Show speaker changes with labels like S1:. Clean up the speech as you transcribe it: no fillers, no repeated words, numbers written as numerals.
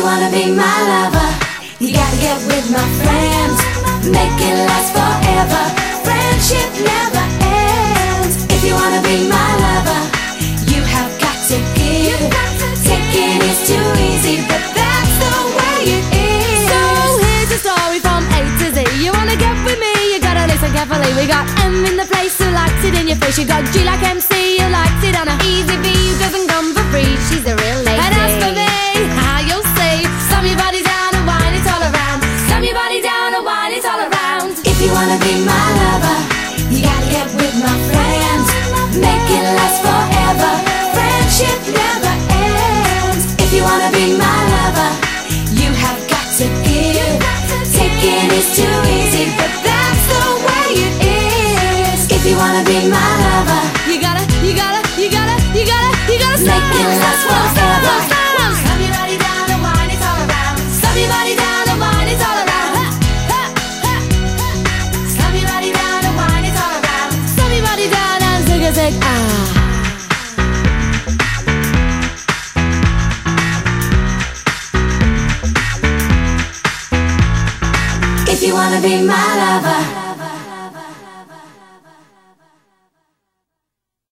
S1: wanna be my lover, you gotta get with my friends. Make it last forever. Friendship never ends. If you wanna be my lover, you have got to give. Taking is too easy, but that's the way it is.
S2: So here's a story from A to Z. You wanna get with me, you gotta listen carefully. We got M in the place who likes it in your face. You got G like MC who likes it on a easy B who doesn't come for free. She's a real lady. And as for me, you'll see, slam your body down and wine it all around. Slam your body down and wine it all around.
S1: If you wanna be my lover, you gotta get with my friends. Make it last forever. Friendship never ends. If you wanna be my lover, you have got to give. Taking is too easy, but that's the way it is. If you wanna be my lover,
S2: you gotta
S1: make it last forever.
S2: Slam your body down and wine it all around. Slam your body down and wine it all around. Slam your body down and wine it all around. Slam your body down and zig a zig
S1: If you wanna be my lover,